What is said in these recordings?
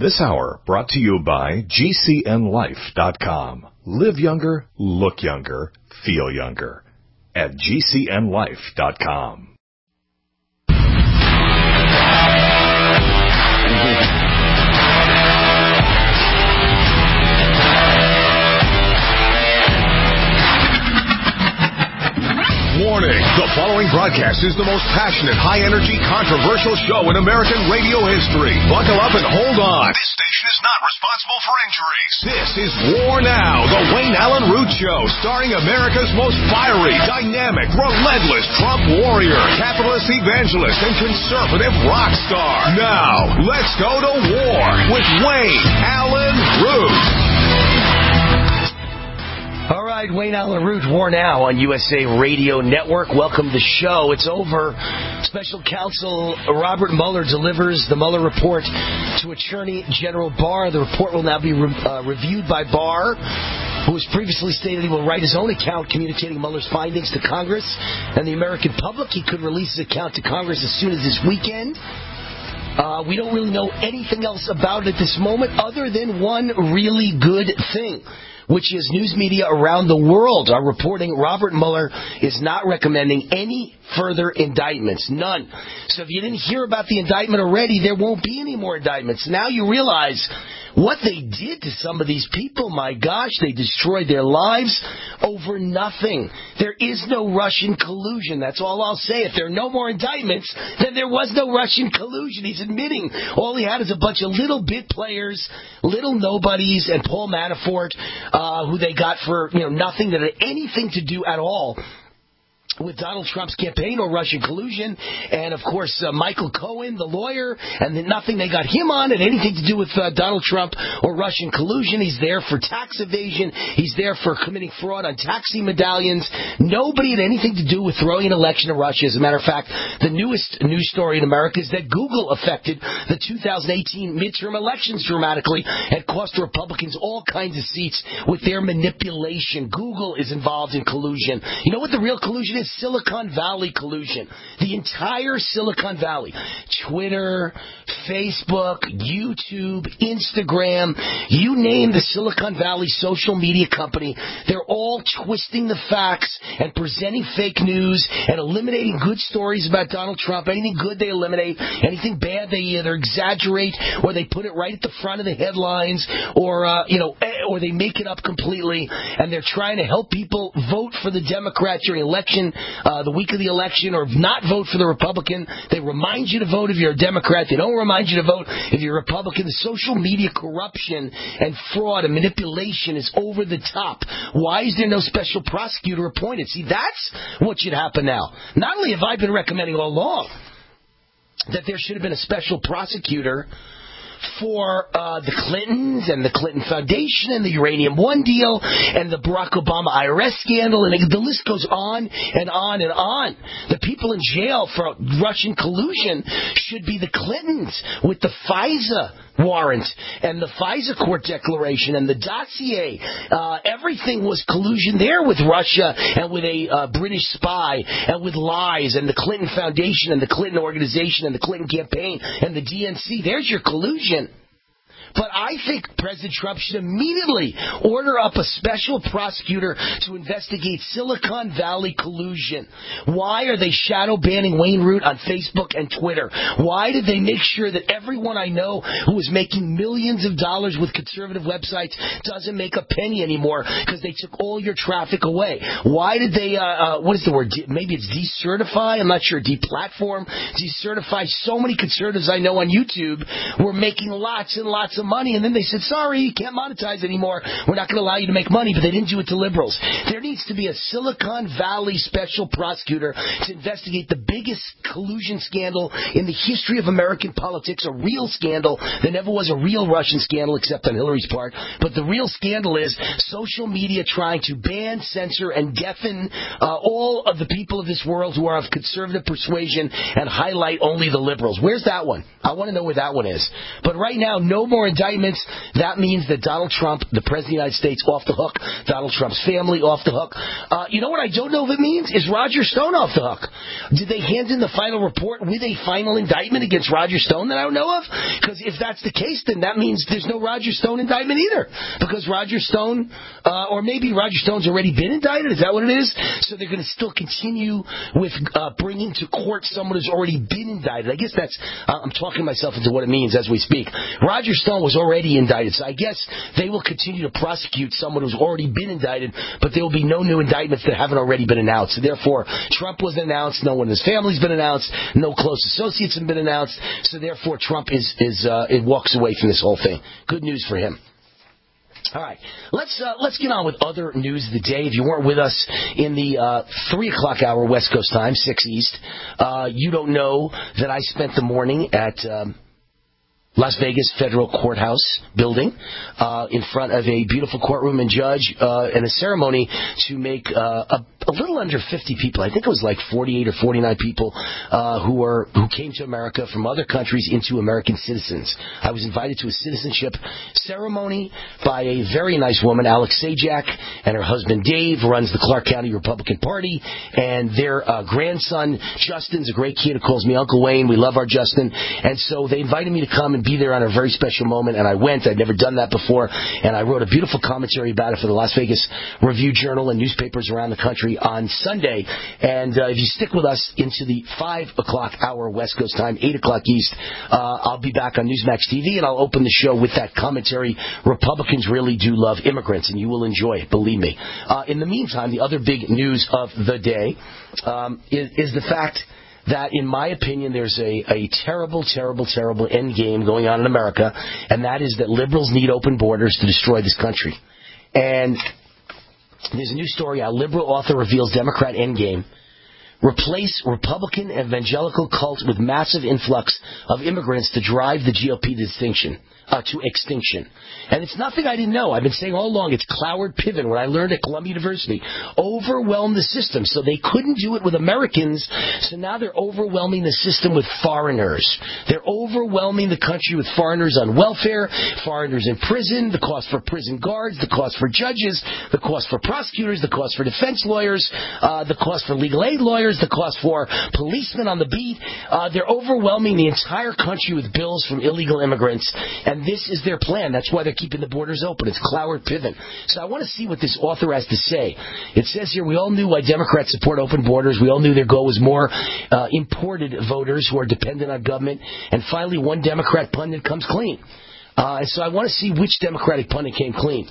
This hour brought to you by GCNLife.com. Live younger, look younger, feel younger. At GCNLife.com. Warning, the following broadcast is the most passionate, high-energy, controversial show in American radio history. Buckle up and hold on. This station is not responsible for injuries. This is War Now, the Wayne Allen Root Show, starring America's most fiery, dynamic, relentless Trump warrior, capitalist evangelist, and conservative rock star. Now, let's go to war with Wayne Allen Root. All right, Wayne Allen Root, War Now on USA Radio Network. Welcome to the show. It's over. Special counsel Robert Mueller delivers the Mueller report to Attorney General Barr. The report will now be reviewed by Barr, who has previously stated he will write his own account communicating Mueller's findings to Congress and the American public. He could release his account to Congress as soon as this weekend. We don't really know anything else about it at this moment other than one really good thing, which is news media around the world are reporting Robert Mueller is not recommending any further indictments. None. So if you didn't hear about the indictment already, there won't be any more indictments. Now you realize what they did to some of these people. My gosh, they destroyed their lives over nothing. There is no Russian collusion. That's all I'll say. If there are no more indictments, then there was no Russian collusion. He's admitting all he had is a bunch of little bit players, little nobodies, and Paul Manafort, who they got for nothing that had anything to do at all with Donald Trump's campaign or Russian collusion, and of course Michael Cohen, the lawyer, and then nothing they got him on had anything to do with Donald Trump or Russian collusion. He's there for tax evasion. He's there for committing fraud on taxi medallions. Nobody had anything to do with throwing an election in Russia. As a matter of fact, the newest news story in America is that Google affected the 2018 midterm elections dramatically and cost Republicans all kinds of seats with their manipulation. Google is involved in collusion. You know what the real collusion is? Silicon Valley collusion. The entire Silicon Valley. Twitter, Facebook, YouTube, Instagram, you name the Silicon Valley social media company, they're all twisting the facts and presenting fake news and eliminating good stories about Donald Trump. Anything good they eliminate, anything bad they either exaggerate or they put it right at the front of the headlines or they make it up completely, and they're trying to help people vote for the Democrat during election, the week of the election, or not vote for the Republican. They remind you to vote if you're a Democrat. They don't remind you to vote if you're a Republican. The social media corruption and fraud and manipulation is over the top. Why is there no special prosecutor appointed? See, that's what should happen now. Not only have I been recommending all along that there should have been a special prosecutor for the Clintons and the Clinton Foundation and the Uranium One deal and the Barack Obama IRS scandal, and the list goes on and on and on. The people in jail for Russian collusion should be the Clintons with the FISA warrant and the FISA court declaration and the dossier. Everything was collusion there with Russia and with a British spy and with lies and the Clinton Foundation and the Clinton organization and the Clinton campaign and the DNC. There's your collusion. But I think President Trump should immediately order up a special prosecutor to investigate Silicon Valley collusion. Why are they shadow banning Wayne Root on Facebook and Twitter? Why did they make sure that everyone I know who was making millions of dollars with conservative websites doesn't make a penny anymore because they took all your traffic away? Why did they, what is the word? Maybe it's decertify? I'm not sure. Deplatform? Decertify. So many conservatives I know on YouTube were making lots and lots of money, and then they said, sorry, you can't monetize anymore. We're not going to allow you to make money, but they didn't do it to liberals. There needs to be a Silicon Valley special prosecutor to investigate the biggest collusion scandal in the history of American politics, a real scandal. There never was a real Russian scandal except on Hillary's part, but the real scandal is social media trying to ban, censor, and deafen all of the people of this world who are of conservative persuasion and highlight only the liberals. Where's that one? I want to know where that one is. But right now, no more indictments. indictments. That means that Donald Trump, the President of the United States, off the hook. Donald Trump's family off the hook. You know what I don't know if it means? Is Roger Stone off the hook? Did they hand in the final report with a final indictment against Roger Stone that I don't know of? Because if that's the case, then that means there's no Roger Stone indictment either. Because Roger Stone, or maybe Roger Stone's already been indicted. Is that what it is? So they're going to still continue with bringing to court someone who's already been indicted. I guess that's, I'm talking myself into what it means as we speak. Roger Stone was already indicted, so I guess they will continue to prosecute someone who's already been indicted, but there will be no new indictments that haven't already been announced. So therefore, Trump wasn't announced, no one in his family's been announced, no close associates have been announced, so therefore Trump it walks away from this whole thing. Good news for him. All right, let's get on with other news of the day. If you weren't with us in the 3 o'clock hour West Coast time, 6 East, you don't know that I spent the morning at Las Vegas Federal Courthouse building in front of a beautiful courtroom and judge and a ceremony to make a little under 50 people. I think it was like 48 or 49 people who came to America from other countries into American citizens. I was invited to a citizenship ceremony by a very nice woman, Alex Sajak, and her husband Dave runs the Clark County Republican Party, and their grandson Justin's a great kid who calls me Uncle Wayne. We love our Justin, and so they invited me to come and be there on a very special moment, and I went. I'd never done that before, and I wrote a beautiful commentary about it for the Las Vegas Review-Journal and newspapers around the country on Sunday. And if you stick with us into the 5 o'clock hour West Coast time, 8 o'clock East, I'll be back on Newsmax TV, and I'll open the show with that commentary. Republicans really do love immigrants, and you will enjoy it, believe me. In the meantime, the other big news of the day is the fact that, in my opinion, there's a terrible, terrible, terrible end game going on in America, and that is that liberals need open borders to destroy this country. And there's a new story out. Liberal author reveals Democrat endgame. Replace Republican evangelical cult with massive influx of immigrants to drive the GOP to extinction. And it's nothing I didn't know. I've been saying all along, it's Cloward Piven, what I learned at Columbia University. Overwhelmed the system. So they couldn't do it with Americans, so now they're overwhelming the system with foreigners. They're overwhelming the country with foreigners on welfare, foreigners in prison, the cost for prison guards, the cost for judges, the cost for prosecutors, the cost for defense lawyers, the cost for legal aid lawyers, the cost for policemen on the beat. They're overwhelming the entire country with bills from illegal immigrants, and this is their plan. That's why they're keeping the borders open. It's Cloward Piven. So I want to see what this author has to say. It says here, we all knew why Democrats support open borders. We all knew their goal was more imported voters who are dependent on government. And finally, one Democrat pundit comes clean. And so I want to see which Democratic pundit came clean.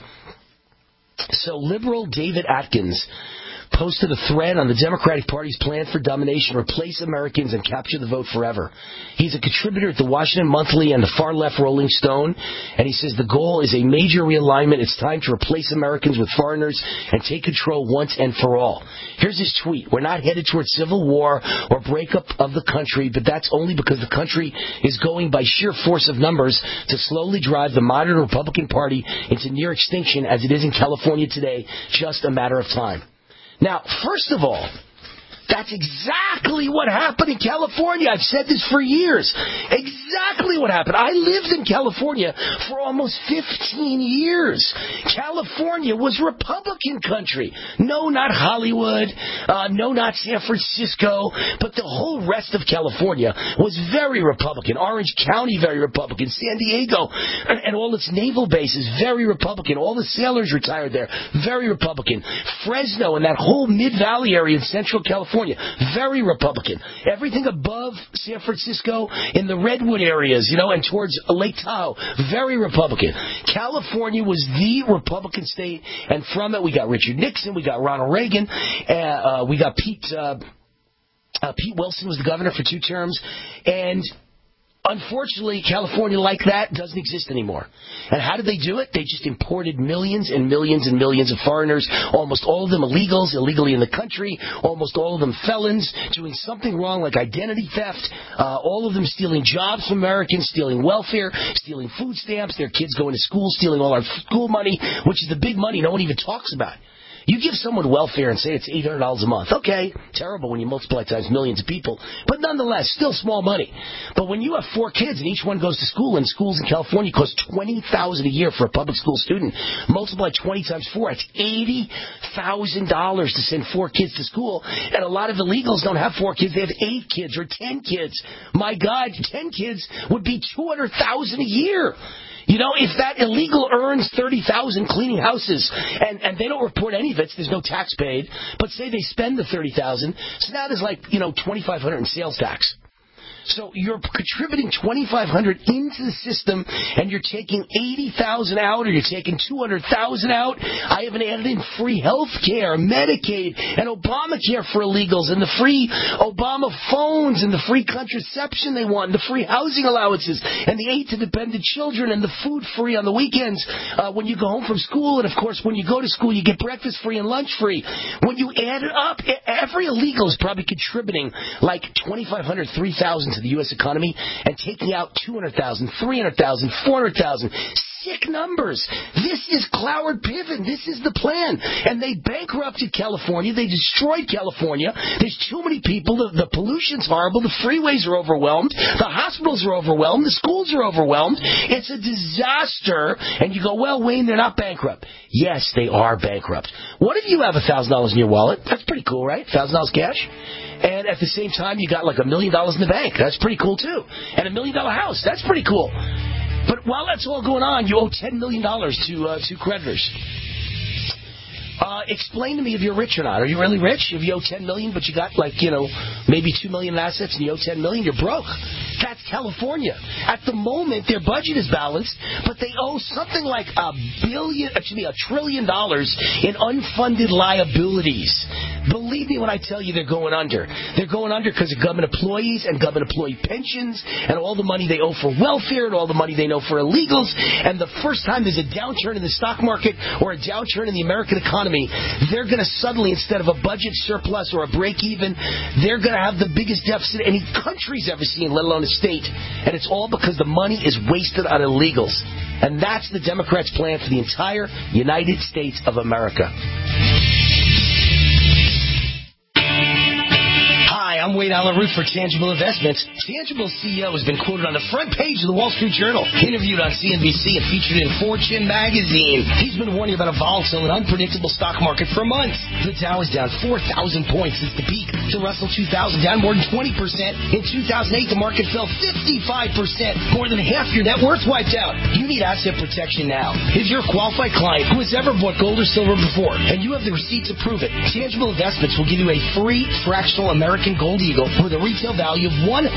So liberal David Atkins posted a thread on the Democratic Party's plan for domination, replace Americans and capture the vote forever. He's a contributor at the Washington Monthly and the far-left Rolling Stone, and he says the goal is a major realignment. It's time to replace Americans with foreigners and take control once and for all. Here's his tweet. We're not headed towards civil war or breakup of the country, but that's only because the country is going by sheer force of numbers to slowly drive the modern Republican Party into near extinction as it is in California today, just a matter of time. Now, first of all, that's exactly what happened in California. I've said this for years. Exactly what happened. I lived in California for almost 15 years. California was Republican country. No, not Hollywood. No, not San Francisco. But the whole rest of California was very Republican. Orange County, very Republican. San Diego and all its naval bases, very Republican. All the sailors retired there, very Republican. Fresno and that whole Mid-Valley area in Central California, very Republican. Everything above San Francisco in the Redwood areas, and towards Lake Tahoe, very Republican. California was the Republican state, and from it we got Richard Nixon, we got Ronald Reagan, we got Pete Wilson was the governor for 2 terms, and unfortunately, California like that doesn't exist anymore. And how did they do it? They just imported millions and millions and millions of foreigners, almost all of them illegals, illegally in the country, almost all of them felons, doing something wrong like identity theft, all of them stealing jobs from Americans, stealing welfare, stealing food stamps, their kids going to school, stealing all our school money, which is the big money no one even talks about. You give someone welfare and say it's $800 a month. Okay, terrible when you multiply times millions of people, but nonetheless, still small money. But when you have 4 kids and each one goes to school, and schools in California cost $20,000 a year for a public school student, multiply 20 times 4, it's $80,000 to send 4 kids to school. And a lot of illegals don't have 4 kids; they have 8 kids or 10 kids. My God, 10 kids would be $200,000 a year. You know, if that illegal earns $30,000 cleaning houses, and they don't report any of it, there's no tax paid, but say they spend the $30,000, so now there's like, $2,500 in sales tax. So you're contributing $2,500 into the system, and you're taking $80,000 out, or you're taking $200,000 out. I haven't added in free health care, Medicaid, and Obamacare for illegals, and the free Obama phones, and the free contraception they want, and the free housing allowances, and the aid to dependent children, and the food free on the weekends when you go home from school, and of course when you go to school you get breakfast free and lunch free. When you add it up, every illegal is probably contributing like $2,500, $3,000 to the U.S. economy, and taking out $200,000, $300,000, $400,000. Sick numbers. This is Cloward Piven. This is the plan. And they bankrupted California. They destroyed California. There's too many people. The pollution's horrible. The freeways are overwhelmed. The hospitals are overwhelmed. The schools are overwhelmed. It's a disaster. And you go, well, Wayne, they're not bankrupt. Yes, they are bankrupt. What if you have $1,000 in your wallet? That's pretty cool, right? $1,000 cash? And at the same time, you got like $1 million in the bank. That's pretty cool, too. And $1 million house. That's pretty cool. But while that's all going on, you owe $10 million to creditors. Explain to me if you're rich or not. Are you really rich? If you owe $10 million, but you got maybe $2 million in assets and you owe $10 million, you're broke. That's California. At the moment, their budget is balanced, but they owe something like $1 trillion in unfunded liabilities. Believe me when I tell you they're going under. They're going under because of government employees and government employee pensions and all the money they owe for welfare and all the money they owe for illegals. And the first time there's a downturn in the stock market or a downturn in the American economy, they're going to suddenly, instead of a budget surplus or a break-even, they're going to have the biggest deficit any country's ever seen, let alone a state. And it's all because the money is wasted on illegals. And that's the Democrats' plan for the entire United States of America. Hi, I'm Wade Allen Root for Tangible Investments. Tangible's CEO has been quoted on the front page of the Wall Street Journal, interviewed on CNBC, and featured in Fortune magazine. He's been warning about a volatile and unpredictable stock market for months. The Dow is down 4,000 points since the peak. The Russell 2000 down more than 20%. In 2008, the market fell 55%. More than half your net worth wiped out. You need asset protection now. If you're a qualified client who has ever bought gold or silver before, and you have the receipts to prove it, Tangible Investments will give you a free fractional American Gold Eagle with a retail value of $199.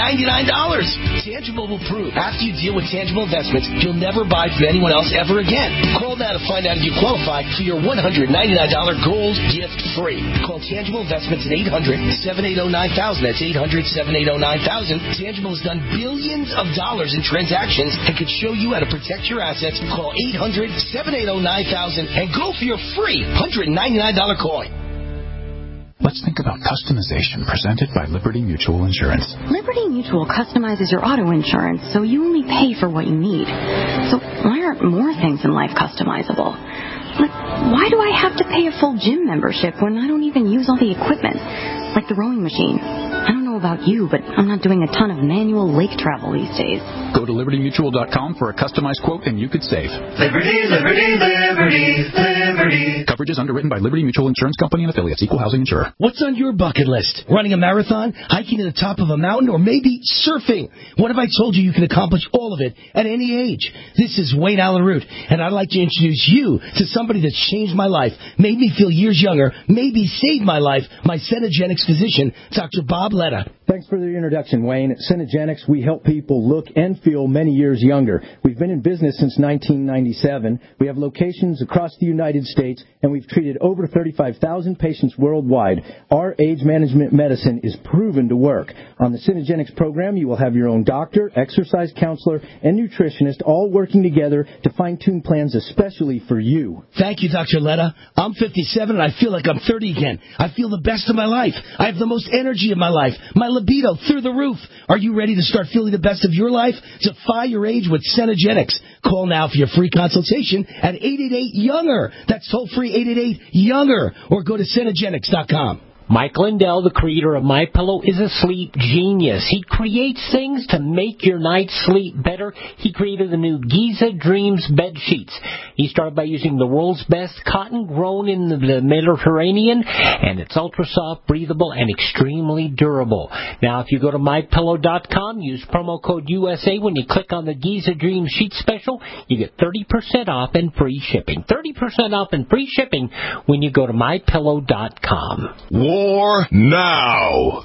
Tangible will prove after you deal with Tangible Investments, you'll never buy from anyone else ever again. Call now to find out if you qualify for your $199 gold gift free. Call Tangible Investments at 800-780-9000. That's 800-780-9000. Tangible has done billions of dollars in transactions and could show you how to protect your assets. Call 800-780-9000 and go for your free $199 coin. Let's think about customization presented by Liberty Mutual Insurance. Liberty Mutual customizes your auto insurance so you only pay for what you need. So why aren't more things in life customizable? Like, why do I have to pay a full gym membership when I don't even use all the equipment? Like the rowing machine. I don't know about you, but I'm not doing a ton of manual lake travel these days. Go to LibertyMutual.com for a customized quote and you could save. Liberty, liberty, liberty, liberty. Coverage is underwritten by Liberty Mutual Insurance Company and affiliates. Equal housing insurer. What's on your bucket list? Running a marathon? Hiking to the top of a mountain? Or maybe surfing? What if I told you you can accomplish all of it at any age? This is Wayne Allen Root, and I'd like to introduce you to somebody that's changed my life, made me feel years younger, maybe saved my life, my Cenegenics physician, Dr. Bob Letta. Thanks for the introduction, Wayne. At Cenegenics, we help people look and feel many years younger. We've been in business since 1997. We have locations across the United States, and we've treated over 35,000 patients worldwide. Our age management medicine is proven to work. On the Cenegenics program, you will have your own doctor, exercise counselor, and nutritionist all working together to fine-tune plans especially for you. Thank you, Dr. Letta. I'm 57, and I feel like I'm 30 again. I feel the best of my life. I have the most energy of my life. my libido through the roof. Are you ready to start feeling the best of your life? Defy your age with Cenogenics. Call now for your free consultation at 888-YOUNGER. That's toll-free 888-YOUNGER. Or go to Cenogenics.com. Mike Lindell, the creator of MyPillow, is a sleep genius. He creates things to make your night's sleep better. He created the new Giza Dreams bed sheets. He started by using the world's best cotton grown in the Mediterranean, and it's ultra soft, breathable, and extremely durable. Now, if you go to MyPillow.com, use promo code USA. When you click on the Giza Dreams sheet special, you get 30% off and free shipping. 30% off and free shipping when you go to MyPillow.com. War now.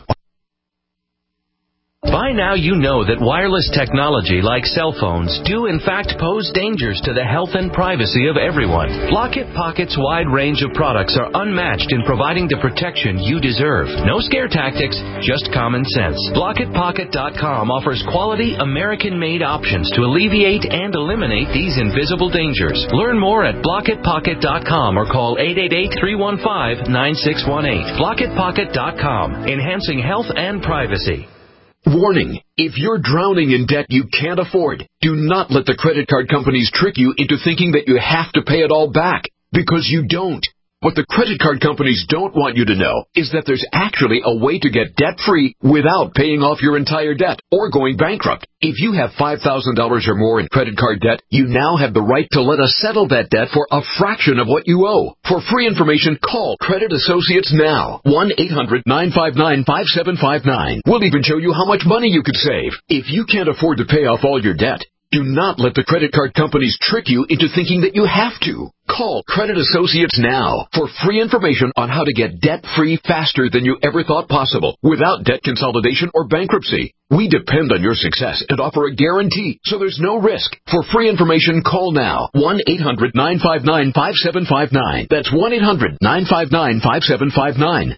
By now you know that wireless technology like cell phones do in fact pose dangers to the health and privacy of everyone. Blockit Pocket's wide range of products are unmatched in providing the protection you deserve. No scare tactics, just common sense. BlockitPocket.com offers quality American-made options to alleviate and eliminate these invisible dangers. Learn more at BlockitPocket.com or call 888-315-9618. BlockitPocket.com, enhancing health and privacy. Warning, if you're drowning in debt you can't afford, do not let the credit card companies trick you into thinking that you have to pay it all back, because you don't. What the credit card companies don't want you to know is that there's actually a way to get debt-free without paying off your entire debt or going bankrupt. If you have $5,000 or more in credit card debt, you now have the right to let us settle that debt for a fraction of what you owe. For free information, call Credit Associates now. 1-800-959-5759. We'll even show you how much money you could save. If you can't afford to pay off all your debt, do not let the credit card companies trick you into thinking that you have to. Call Credit Associates now for free information on how to get debt-free faster than you ever thought possible without debt consolidation or bankruptcy. We depend on your success and offer a guarantee, so there's no risk. For free information, call now. 1-800-959-5759. That's 1-800-959-5759.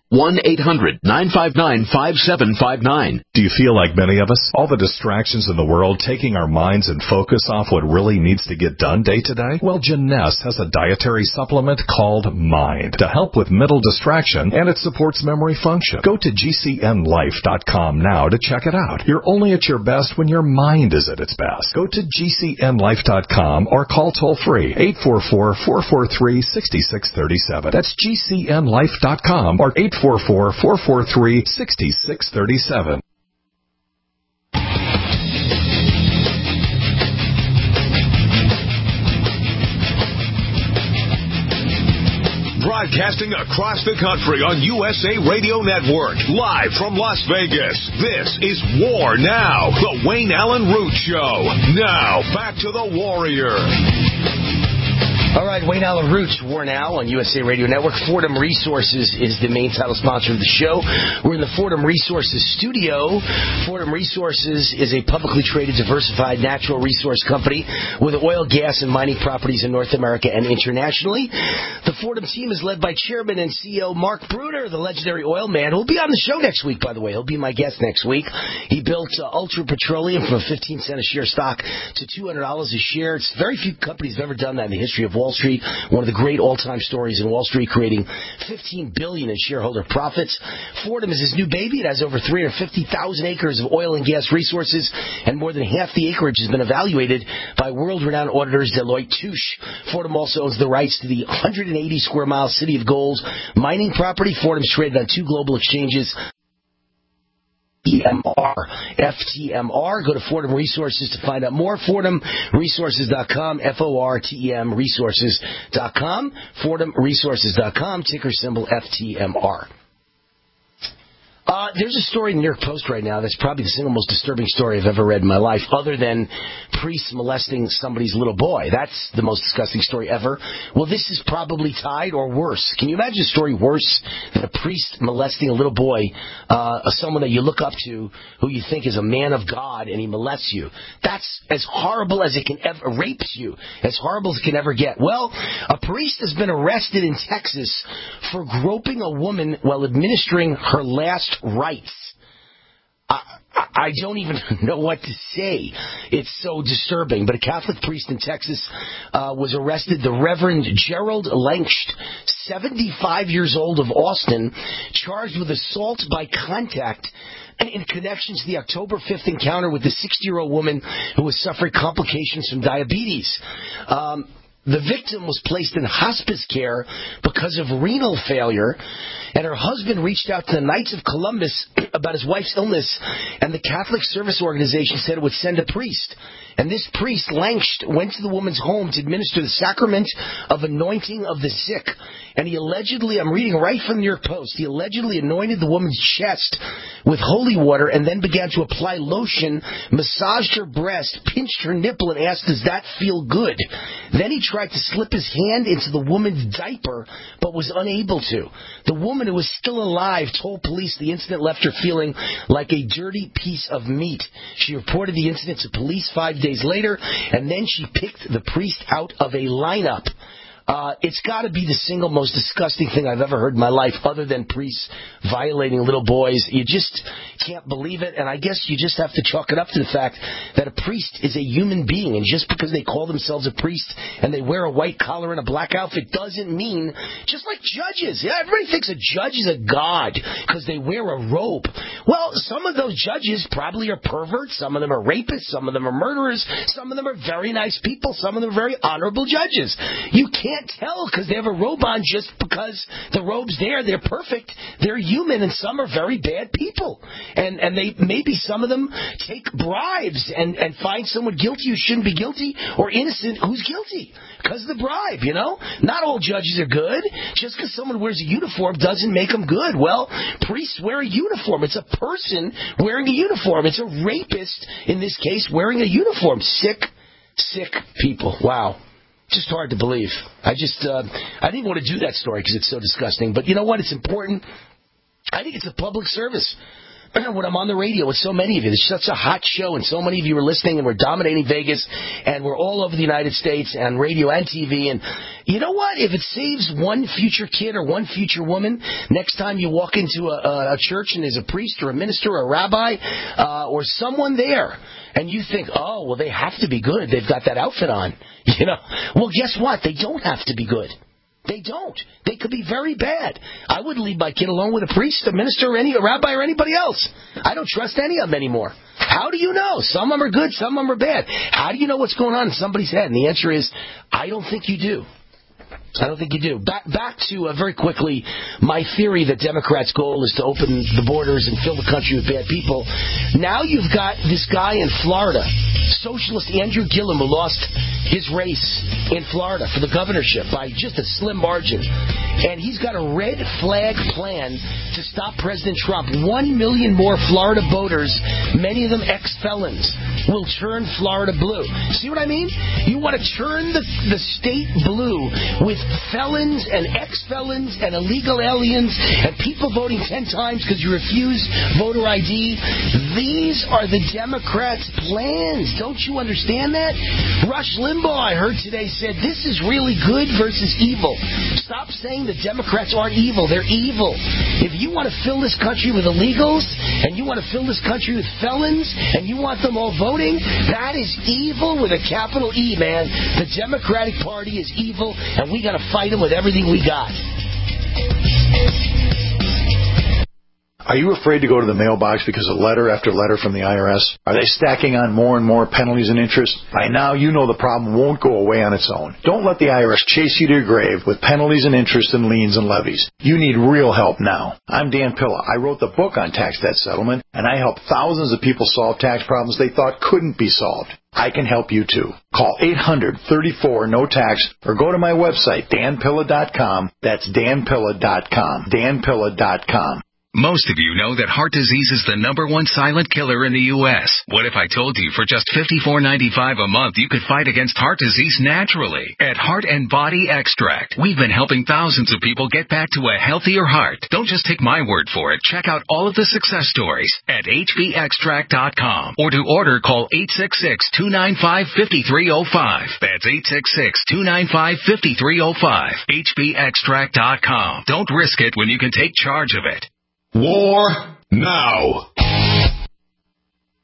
1-800-959-5759. Do you feel like many of us? All the distractions in the world taking our minds and focus off what really needs to get done day to day? Well, Janess has a dietary supplement called Mind to help with mental distraction, and it supports memory function. Go to GCNlife.com now to check it out. You're only at your best when your mind is at its best. Go to GCNlife.com or call toll-free 844-443-6637. That's GCNlife.com or 844-443-6637. Broadcasting across the country on USA Radio Network, live from Las Vegas. This is War Now, the Wayne Allen Root Show. Now, back to the Warrior. All right, Wayne Allen Roots, War Now on USA Radio Network. Fordham Resources is the main title sponsor of the show. We're in the Fordham Resources studio. Fordham Resources is a publicly traded, diversified natural resource company with oil, gas, and mining properties in North America and internationally. The Fordham team is led by Chairman and CEO Mark Bruder, the legendary oil man, who'll be on the show next week, by the way. He'll be my guest next week. He built Ultra Petroleum from a 15-cent a share stock to $200 a share. It's very few companies have ever done that in the history of Wall Street. One of the great all-time stories in Wall Street, creating $15 billion in shareholder profits. Fordham is his new baby. It has over 350,000 acres of oil and gas resources, and more than half the acreage has been evaluated by world-renowned auditors Deloitte Touche. Fordham also owns the rights to the 180 square mile City of Gold mining property. Fordham's traded on 2 global exchanges. FTMR. Go to Fordham Resources to find out more. FordhamResources.com. FORTEM Resources.com. FordhamResources.com. Ticker symbol FTMR. There's a story in the New York Post right now that's probably the single most disturbing story I've ever read in my life, other than priests molesting somebody's little boy. That's the most disgusting story ever. Well, this is probably tied or worse. Can you imagine a story worse than a priest molesting a little boy, someone that you look up to, who you think is a man of God, and he molests you? That's as horrible as it can ever, rapes you, as horrible as it can ever get. Well, a priest has been arrested in Texas for groping a woman while administering her last rites. I don't even know what to say. It's so disturbing. But a Catholic priest in Texas was arrested. The Reverend Gerald Langsht, 75 years old, of Austin, charged with assault by contact in connection to the October 5th encounter with the 60-year-old woman who was suffering complications from diabetes. The victim was placed in hospice care because of renal failure, and her husband reached out to the Knights of Columbus about his wife's illness, and the Catholic Service Organization said it would send a priest. And this priest, Langsht, went to the woman's home to administer the sacrament of anointing of the sick. And he allegedly, I'm reading right from the New York Post, he allegedly anointed the woman's chest with holy water and then began to apply lotion, massaged her breast, pinched her nipple, and asked, "Does that feel good?" Then he tried to slip his hand into the woman's diaper, but was unable to. The woman, who was still alive, told police the incident left her feeling like a dirty piece of meat. She reported the incident to police 5 days later, and then she picked the priest out of a lineup. It's got to be the single most disgusting thing I've ever heard in my life, other than priests violating little boys. You just can't believe it, and I guess you just have to chalk it up to the fact that a priest is a human being, and just because they call themselves a priest and they wear a white collar and a black outfit doesn't mean, just like judges. Yeah, everybody thinks a judge is a god because they wear a robe. Well, some of those judges probably are perverts, some of them are rapists, some of them are murderers, some of them are very nice people, some of them are very honorable judges. You can't tell because they have a robe on just because the robe's there. They're perfect. They're human, and some are very bad people. And they maybe some of them take bribes and find someone guilty who shouldn't be guilty, or innocent who's guilty because of the bribe, you know? Not all judges are good. Just because someone wears a uniform doesn't make them good. Well, priests wear a uniform. It's a person wearing a uniform. It's a rapist, in this case, wearing a uniform. Sick people. Wow. Just hard to believe. I didn't want to do that story because it's so disgusting. But you know what? It's important. I think it's a public service. When I'm on the radio with so many of you, it's such a hot show, and so many of you are listening, and we're dominating Vegas, and we're all over the United States, and radio and TV. And you know what? If it saves one future kid or one future woman, next time you walk into a church and there's a priest or a minister or a rabbi or someone there, and you think, oh, well, they have to be good. They've got that outfit on. You know? Well, guess what? They don't have to be good. They don't. They could be very bad. I wouldn't leave my kid alone with a priest, a minister, or a rabbi, or anybody else. I don't trust any of them anymore. How do you know? Some of them are good, some of them are bad. How do you know what's going on in somebody's head? And the answer is, I don't think you do. I don't think you do. Back to, very quickly, my theory that Democrats' goal is to open the borders and fill the country with bad people. Now you've got this guy in Florida, socialist Andrew Gillum, who lost his race in Florida for the governorship by just a slim margin. And he's got a red flag plan to stop President Trump. 1 million more Florida voters, many of them ex-felons, will turn Florida blue. See what I mean? You want to turn the state blue with felons and ex-felons and illegal aliens and people voting 10 times because you refuse voter ID. These are the Democrats' plans. Don't you understand that? Rush Limbaugh, I heard today, said this is really good versus evil. Stop saying the Democrats aren't evil. They're evil. If you want to fill this country with illegals and you want to fill this country with felons and you want them all voting, that is evil with a capital E, man. The Democratic Party is evil, and we got to fight them with everything we got. Are you afraid to go to the mailbox because of letter after letter from the IRS? Are they stacking on more and more penalties and interest? By now, you know the problem won't go away on its own. Don't let the IRS chase you to your grave with penalties and interest and liens and levies. You need real help now. I'm Dan Pilla. I wrote the book on tax debt settlement, and I help thousands of people solve tax problems they thought couldn't be solved. I can help you too. Call 800-34-NO-TAX or go to my website, danpilla.com. That's danpilla.com. danpilla.com. Most of you know that heart disease is the #1 silent killer in the U.S. What if I told you for just $54.95 a month you could fight against heart disease naturally? At Heart and Body Extract, we've been helping thousands of people get back to a healthier heart. Don't just take my word for it. Check out all of the success stories at hbextract.com. Or to order, call 866-295-5305. That's 866-295-5305. hbextract.com. Don't risk it when you can take charge of it. War now.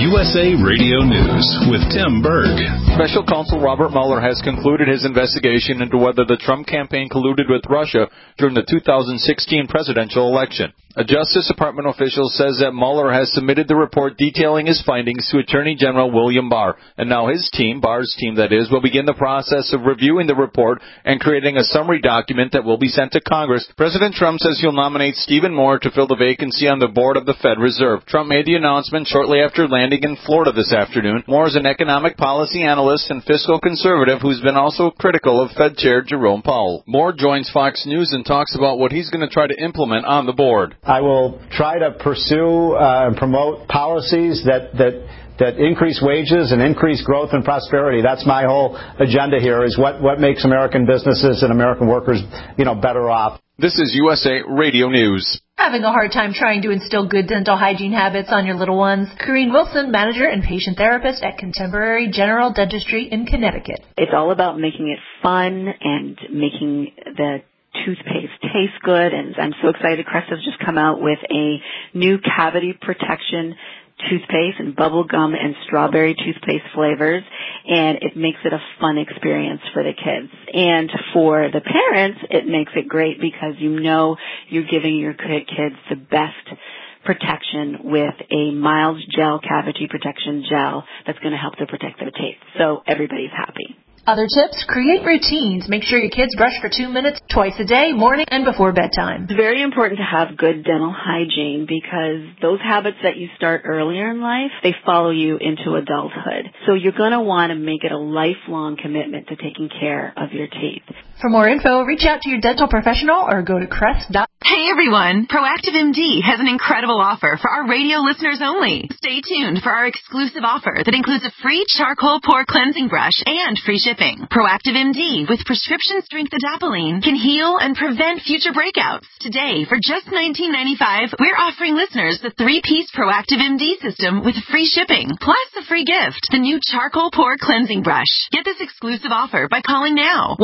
USA Radio News with Tim Berg. Special Counsel Robert Mueller has concluded his investigation into whether the Trump campaign colluded with Russia during the 2016 presidential election. A Justice Department official says that Mueller has submitted the report detailing his findings to Attorney General William Barr, and now his team, Barr's team that is, will begin the process of reviewing the report and creating a summary document that will be sent to Congress. President Trump says he'll nominate Stephen Moore to fill the vacancy on the board of the Fed Reserve. Trump made the announcement shortly after landing in Florida this afternoon. Moore is an economic policy analyst and fiscal conservative who's been also critical of Fed Chair Jerome Powell. Moore joins Fox News and talks about what he's going to try to implement on the board. I will try to pursue and promote policies that increase wages and increase growth and prosperity. That's my whole agenda here, is what makes American businesses and American workers, better off. This is USA Radio News. Having a hard time trying to instill good dental hygiene habits on your little ones? Corrine Wilson, manager and patient therapist at Contemporary General Dentistry in Connecticut. It's all about making it fun and making the toothpaste taste good, and I'm so excited. Crest has just come out with a new cavity protection toothpaste in bubble gum and strawberry toothpaste flavors, and it makes it a fun experience for the kids. And for the parents, it makes it great because you're giving your kids the best protection with a mild gel cavity protection gel that's going to help to protect their teeth. So everybody's happy. Other tips, create routines. Make sure your kids brush for 2 minutes twice a day, morning and before bedtime. It's very important to have good dental hygiene because those habits that you start earlier in life, they follow you into adulthood. So you're going to want to make it a lifelong commitment to taking care of your teeth. For more info, reach out to your dental professional or go to crest.com. Hey everyone, Proactive MD has an incredible offer for our radio listeners only. Stay tuned for our exclusive offer that includes a free charcoal pore cleansing brush and free shipping. Proactive MD with prescription strength adapalene can heal and prevent future breakouts. Today, for just $19.95, we're offering listeners the 3-piece Proactive MD system with free shipping, plus a free gift, the new charcoal pore cleansing brush. Get this exclusive offer by calling now,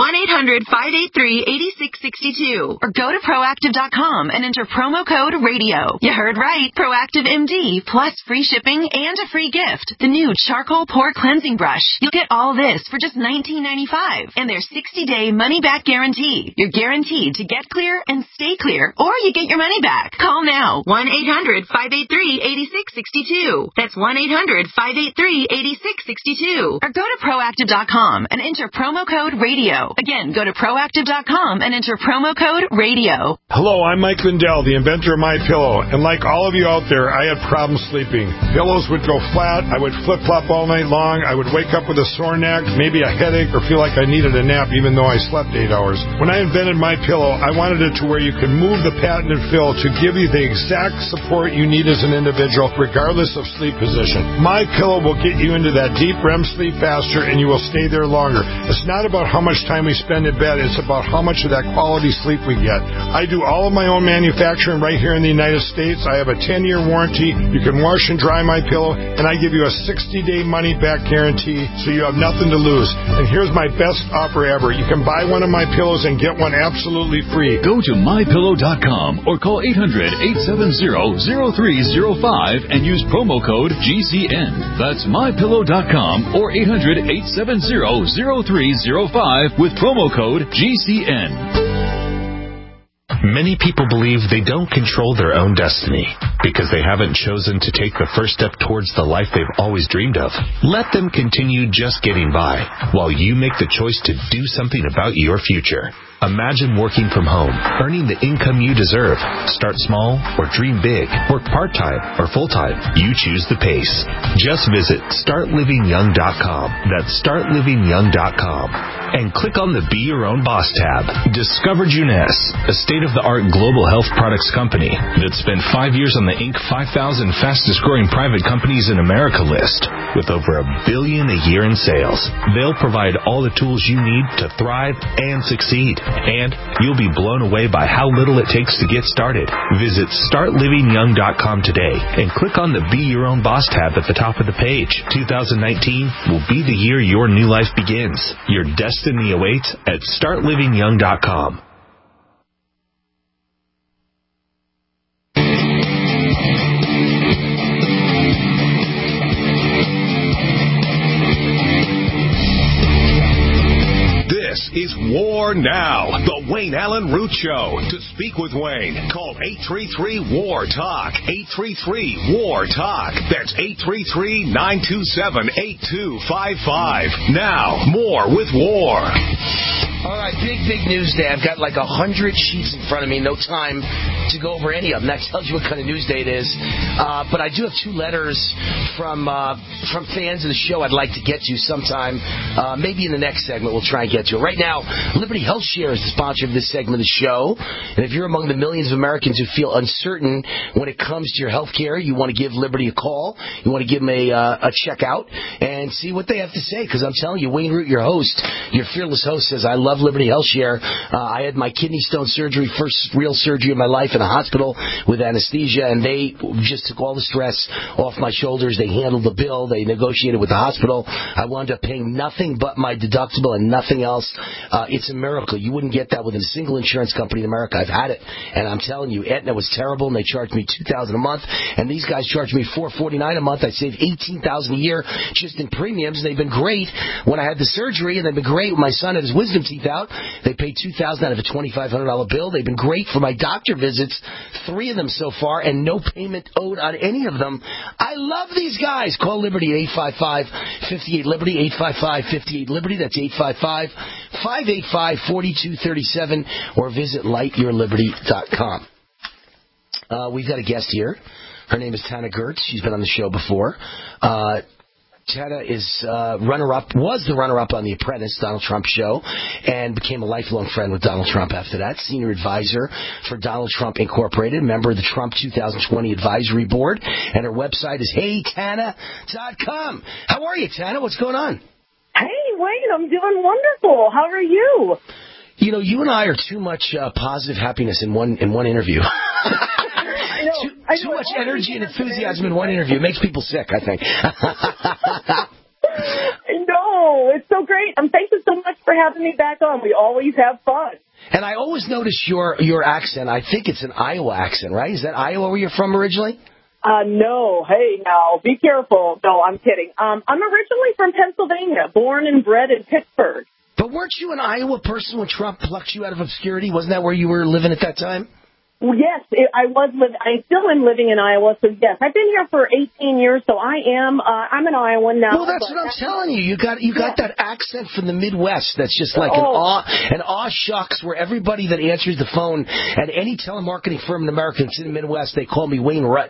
1-800-583-8662, or go to Proactive.com and enter promo code RADIO. You heard right. Proactive MD plus free shipping and a free gift. The new charcoal pore cleansing brush. You'll get all this for just $19.95 and their 60-day money-back guarantee. You're guaranteed to get clear and stay clear, or you get your money back. Call now. 1-800-583-8662. That's 1-800-583-8662. Or go to Proactive.com and enter promo code RADIO. Again, go to Proactive.com and enter promo code RADIO. Hello, I'm Mike Lindell, the inventor of MyPillow, and like all of you out there, I had problems sleeping. Pillows would go flat, I would flip-flop all night long, I would wake up with a sore neck, maybe a headache, or feel like I needed a nap even though I slept 8 hours. When I invented MyPillow, I wanted it to where you could move the patented fill to give you the exact support you need as an individual, regardless of sleep position. MyPillow will get you into that deep REM sleep faster, and you will stay there longer. It's not about how much time we spend in bed, it's about how much of that quality sleep we get. I do all of my own manufacturing right here in the United States. I have a 10-year warranty. You can wash and dry my pillow, and I give you a 60-day money-back guarantee, so you have nothing to lose. And here's my best offer ever. You can buy one of my pillows and get one absolutely free. Go to MyPillow.com or call 800-870-0305 and use promo code GCN. That's MyPillow.com or 800-870-0305 with promo code GCN. Many people believe they don't control their own destiny because they haven't chosen to take the first step towards the life they've always dreamed of. Let them continue just getting by while you make the choice to do something about your future. Imagine working from home, earning the income you deserve. Start small or dream big. Work part-time or full-time. You choose the pace. Just visit StartLivingYoung.com. That's StartLivingYoung.com. And click on the Be Your Own Boss tab. Discover Juness, a state-of-the-art global health products company that spent 5 years on the Inc. 5,000 fastest-growing private companies in America list with over $1 billion a year in sales. They'll provide all the tools you need to thrive and succeed. And you'll be blown away by how little it takes to get started. Visit StartLivingYoung.com today and click on the Be Your Own Boss tab at the top of the page. 2019 will be the year your new life begins. Your destiny awaits at StartLivingYoung.com. War Now, the Wayne Allen Root Show. To speak with Wayne, call 833-WAR-TALK. 833-WAR-TALK. That's 833-927-8255. Now, more with War. All right, big news day. I've got like 100 sheets in front of me. No time to go over any of them. That tells you what kind of news day it is. But I do have 2 letters from fans of the show I'd like to get to sometime. Maybe in the next segment we'll try and get to it. Right now, Liberty Health Share is the sponsor of this segment of the show. And if you're among the millions of Americans who feel uncertain when it comes to your health care, you want to give Liberty a call. You want to give them a check out and see what they have to say. Because I'm telling you, Wayne Root, your host, your fearless host, says, I love Liberty Health Share. I had my kidney stone surgery, first real surgery of my life in a hospital with anesthesia, and they just took all the stress off my shoulders. They handled the bill. They negotiated with the hospital. I wound up paying nothing but my deductible and nothing else. It's a miracle. You wouldn't get that with a single insurance company in America. I've had it, and I'm telling you, Aetna was terrible, and they charged me $2,000 a month, and these guys charged me $449 a month. I saved $18,000 a year just in premiums. They've been great when I had the surgery, and they've been great when my son had his wisdom teeth out. They paid $2,000 out of a $2,500 bill. They've been great for my doctor visits, 3 of them so far, and no payment owed on any of them. I love these guys. Call Liberty at 855-58-LIBERTY, 855-58-LIBERTY. That's 855-585-4237, or visit lightyourliberty.com. We've got a guest here. Her name is Tana Gertz. She's been on the show before. Tana is was the runner-up on The Apprentice, Donald Trump show, and became a lifelong friend with Donald Trump after that. Senior advisor for Donald Trump Incorporated, member of the Trump 2020 Advisory Board, and her website is HeyTana.com. How are you, Tana? What's going on? Hey, Wayne, I'm doing wonderful. How are you? You know, you and I are too much positive happiness in one interview. Too much energy and enthusiasm in one interview. It makes people sick, I think. I know. It's so great. Thank you so much for having me back on. We always have fun. And I always notice your accent. I think it's an Iowa accent, right? Is that Iowa where you're from originally? No. Hey, now, be careful. No, I'm kidding. I'm originally from Pennsylvania, born and bred in Pittsburgh. But weren't you an Iowa person when Trump plucked you out of obscurity? Wasn't that where you were living at that time? Well, yes, I still am living in Iowa, so yes, I've been here for 18 years, so I'm an Iowan now. Well, that's what I'm telling you. You got that accent from the Midwest that's just like an aw shucks, where everybody that answers the phone at any telemarketing firm in America that's in the Midwest, they call me Wayne Rutt.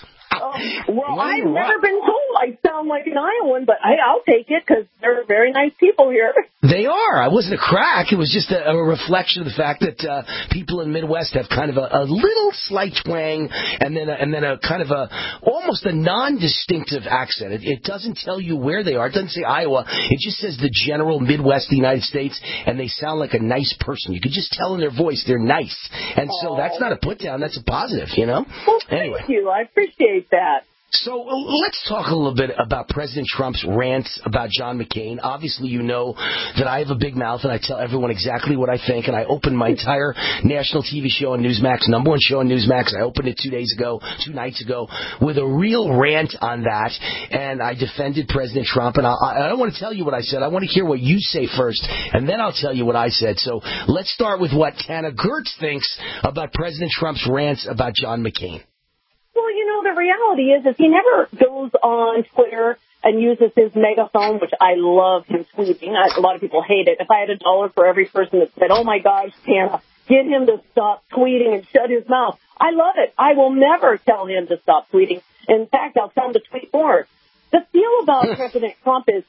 Well, I've never been told I sound like an Iowan, but hey, I'll take it because they're very nice people here. They are. I wasn't a crack. It was just a reflection of the fact that people in the Midwest have kind of a little slight twang and then a kind of almost a non-distinctive accent. It doesn't tell you where they are. It doesn't say Iowa. It just says the general Midwest of the United States, and they sound like a nice person. You could just tell in their voice they're nice. And so that's not a put down. That's a positive, you know? Well, thank you. I appreciate that. So let's talk a little bit about President Trump's rants about John McCain. Obviously, you know that I have a big mouth, and I tell everyone exactly what I think, and I opened my entire national TV show on Newsmax, number one show on Newsmax. I opened it 2 nights ago, with a real rant on that, and I defended President Trump, and I don't want to tell you what I said. I want to hear what you say first, and then I'll tell you what I said. So let's start with what Tana Gertz thinks about President Trump's rants about John McCain. Well, you know, the reality is he never goes on Twitter and uses his megaphone, which I love him tweeting. A lot of people hate it. If I had $1 for every person that said, oh, my gosh, Tana, get him to stop tweeting and shut his mouth, I love it. I will never tell him to stop tweeting. In fact, I'll tell him to tweet more. The deal about President Trump is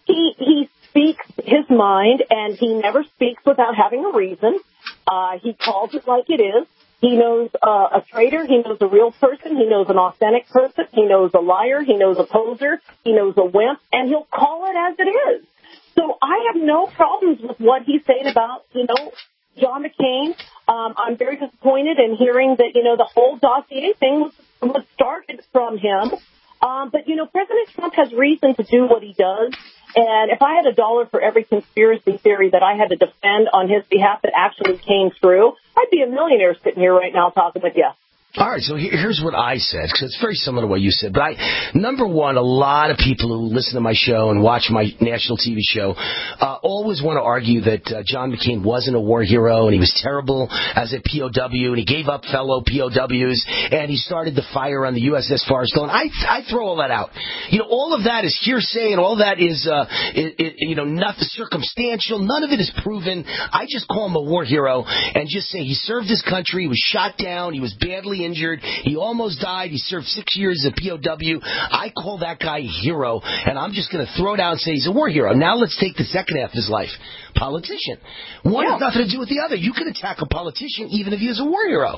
he speaks his mind, and he never speaks without having a reason. He calls it like it is. He knows a traitor. He knows a real person. He knows an authentic person. He knows a liar. He knows a poser. He knows a wimp. And he'll call it as it is. So I have no problems with what he's saying about, John McCain. I'm very disappointed in hearing that, the whole dossier thing was started from him. But, President Trump has reason to do what he does. And if I had $1 for every conspiracy theory that I had to defend on his behalf that actually came true, I'd be a millionaire sitting here right now talking with you. All right, so here's what I said, because it's very similar to what you said. But number one, a lot of people who listen to my show and watch my national TV show always want to argue that John McCain wasn't a war hero and he was terrible as a POW and he gave up fellow POWs and he started the fire on the USS Forrestal. And I throw all that out. All of that is hearsay and all that is, nothing circumstantial. None of it is proven. I just call him a war hero and just say he served his country. He was shot down. He was badly injured. He almost died. He served 6 years as a POW. I call that guy a hero, and I'm just going to throw it out and say he's a war hero. Now let's take the second half of his life. Politician. One has nothing to do with the other. You can attack a politician even if he was a war hero.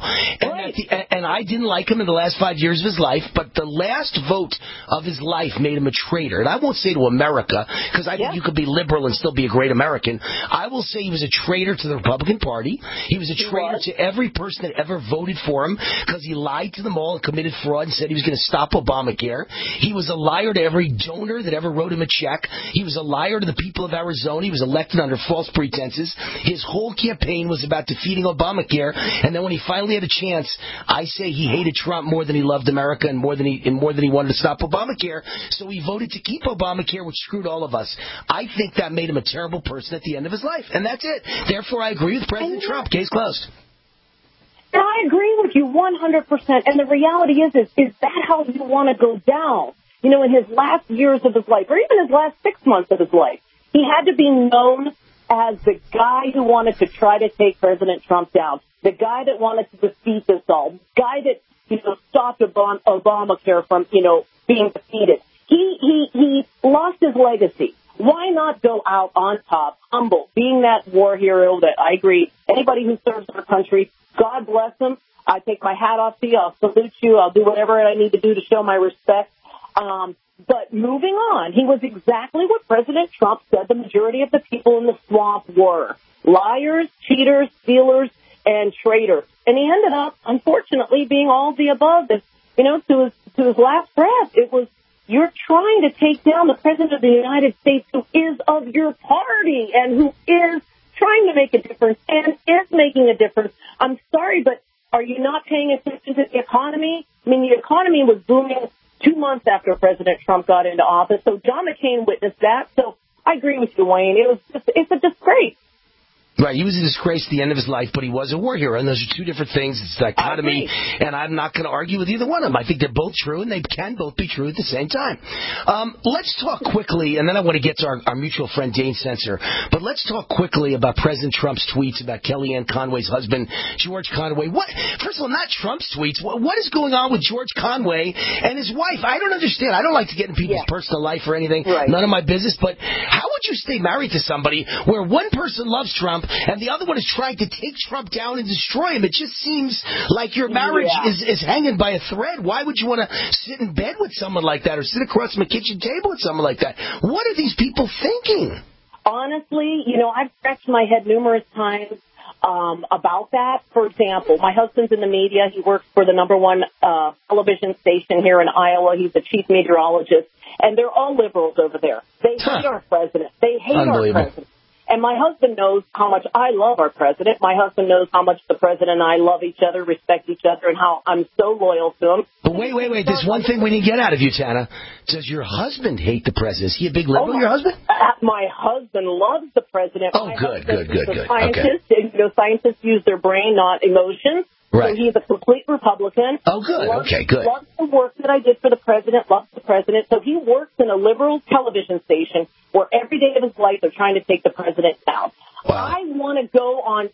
And I didn't like him in the last 5 years of his life, but the last vote of his life made him a traitor. And I won't say to America, because I think you could be liberal and still be a great American. I will say he was a traitor to the Republican Party. He was a traitor to every person that ever voted for him, because he lied to them all and committed fraud and said he was going to stop Obamacare. He was a liar to every donor that ever wrote him a check. He was a liar to the people of Arizona. He was elected under false pretenses. His whole campaign was about defeating Obamacare, and then when he finally had a chance, I say he hated Trump more than he loved America and more than he wanted to stop Obamacare, so he voted to keep Obamacare, which screwed all of us. I think that made him a terrible person at the end of his life, and that's it. Therefore, I agree with President Trump. Case closed. And I agree with you 100%. And the reality is that how you want to go down? In his last years of his life, or even his last 6 months of his life, he had to be known as the guy who wanted to try to take President Trump down, the guy that wanted to defeat us all, the guy that, stopped Obamacare from, being defeated. He lost his legacy. Why not go out on top, humble, being that war hero that I agree, anybody who serves our country, God bless them. I take my hat off to you. I'll salute you. I'll do whatever I need to do to show my respect. But moving on, he was exactly what President Trump said the majority of the people in the swamp were. Liars, cheaters, stealers, and traitors. And he ended up, unfortunately, being all of the above. And, to his last breath, it was, you're trying to take down the President of the United States who is of your party and who is trying to make a difference and is making a difference. I'm sorry, but are you not paying attention to the economy? I mean, the economy was booming 2 months after President Trump got into office. So John McCain witnessed that. So I agree with you, Wayne. It's a disgrace. Right, he was a disgrace at the end of his life, but he was a war hero, and those are two different things. It's dichotomy, and I'm not going to argue with either one of them. I think they're both true, and they can both be true at the same time. Let's talk quickly, and then I want to get to our mutual friend Dane Sensor, but let's talk quickly about President Trump's tweets about Kellyanne Conway's husband, George Conway. First of all, not Trump's tweets. What is going on with George Conway and his wife? I don't understand. I don't like to get in people's personal life or anything. Right. None of my business, but how would you stay married to somebody where one person loves Trump and the other one is trying to take Trump down and destroy him? It just seems like your marriage is hanging by a thread. Why would you want to sit in bed with someone like that or sit across from a kitchen table with someone like that? What are these people thinking? Honestly, I've scratched my head numerous times about that. For example, my husband's in the media. He works for the #1 television station here in Iowa. He's the chief meteorologist. And they're all liberals over there. They hate our president. They hate our president. And my husband knows how much I love our president. My husband knows how much the president and I love each other, respect each other, and how I'm so loyal to him. But wait. There's one thing we didn't get out of you, Tana. Does your husband hate the president? Is he a big liberal, your husband? My husband loves the president. Oh, good. Scientist, okay. Scientists use their brain, not emotions. Right. So he's a complete Republican. Oh, good. Good. Loves the work that I did for the president, loves the president. So he works in a liberal television station where every day of his life they're trying to take the president down. Wow. I want to go on